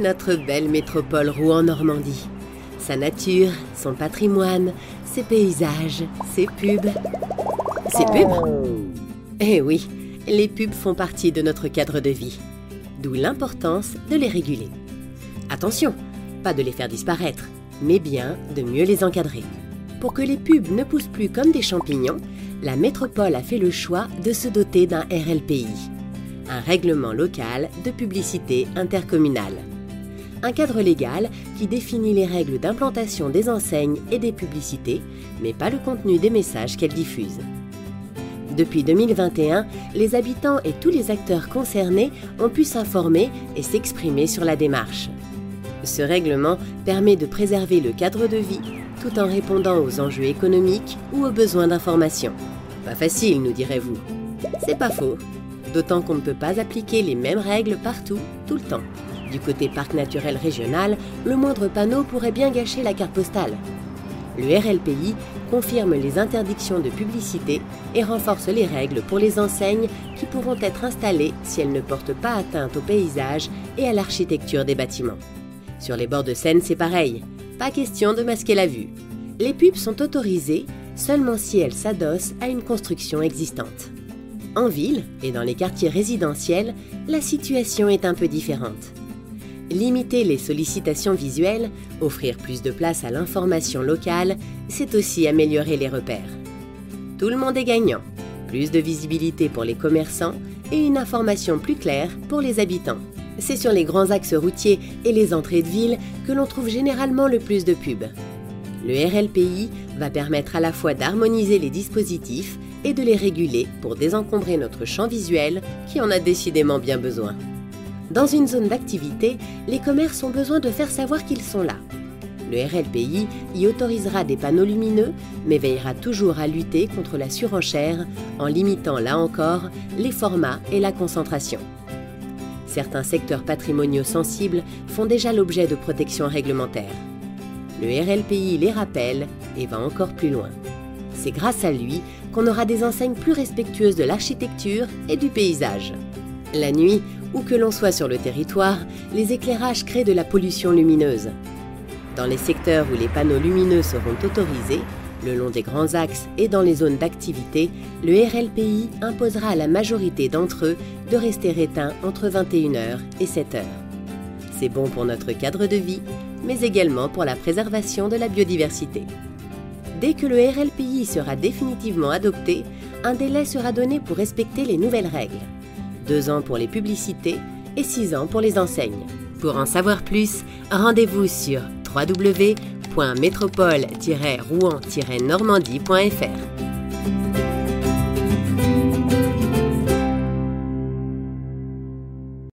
notre belle métropole Rouen-Normandie. Sa nature, son patrimoine, ses paysages, ses pubs. Ses pubs ? Eh oui, les pubs font partie de notre cadre de vie. D'où l'importance de les réguler. Attention, pas de les faire disparaître, mais bien de mieux les encadrer. Pour que les pubs ne poussent plus comme des champignons, la métropole a fait le choix de se doter d'un RLPI, un règlement local de publicité intercommunale. Un cadre légal qui définit les règles d'implantation des enseignes et des publicités, mais pas le contenu des messages qu'elles diffusent. Depuis 2021, les habitants et tous les acteurs concernés ont pu s'informer et s'exprimer sur la démarche. Ce règlement permet de préserver le cadre de vie tout en répondant aux enjeux économiques ou aux besoins d'information. Pas facile, nous direz-vous. C'est pas faux, d'autant qu'on ne peut pas appliquer les mêmes règles partout, tout le temps. Du côté parc naturel régional, le moindre panneau pourrait bien gâcher la carte postale. Le RLPI confirme les interdictions de publicité et renforce les règles pour les enseignes qui pourront être installées si elles ne portent pas atteinte au paysage et à l'architecture des bâtiments. Sur les bords de Seine, c'est pareil. Pas question de masquer la vue. Les pubs sont autorisées seulement si elles s'adossent à une construction existante. En ville et dans les quartiers résidentiels, la situation est un peu différente. Limiter les sollicitations visuelles, offrir plus de place à l'information locale, c'est aussi améliorer les repères. Tout le monde est gagnant. Plus de visibilité pour les commerçants et une information plus claire pour les habitants. C'est sur les grands axes routiers et les entrées de ville que l'on trouve généralement le plus de pubs. Le RLPI va permettre à la fois d'harmoniser les dispositifs et de les réguler pour désencombrer notre champ visuel qui en a décidément bien besoin. Dans une zone d'activité, les commerces ont besoin de faire savoir qu'ils sont là. Le RLPI y autorisera des panneaux lumineux, mais veillera toujours à lutter contre la surenchère en limitant là encore les formats et la concentration. Certains secteurs patrimoniaux sensibles font déjà l'objet de protection réglementaire. Le RLPI les rappelle et va encore plus loin. C'est grâce à lui qu'on aura des enseignes plus respectueuses de l'architecture et du paysage. La nuit, où que l'on soit sur le territoire, les éclairages créent de la pollution lumineuse. Dans les secteurs où les panneaux lumineux seront autorisés, le long des grands axes et dans les zones d'activité, le RLPI imposera à la majorité d'entre eux de rester éteints entre 21h et 7h. C'est bon pour notre cadre de vie, mais également pour la préservation de la biodiversité. Dès que le RLPI sera définitivement adopté, un délai sera donné pour respecter les nouvelles règles. 2 ans pour les publicités et 6 ans pour les enseignes. Pour en savoir plus, rendez-vous sur www.métropole-rouen-normandie.fr.